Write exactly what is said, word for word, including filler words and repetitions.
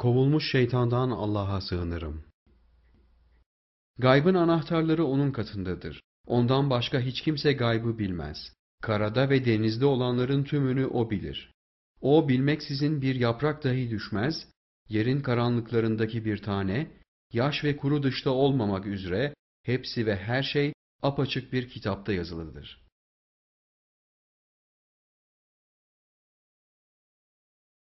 Kovulmuş şeytandan Allah'a sığınırım. Gaybın anahtarları onun katındadır. Ondan başka hiç kimse gaybı bilmez. Karada ve denizde olanların tümünü o bilir. O bilmeksizin bir yaprak dahi düşmez, yerin karanlıklarındaki bir tane, yaş ve kuru dışta olmamak üzere hepsi ve her şey apaçık bir kitapta yazılıdır.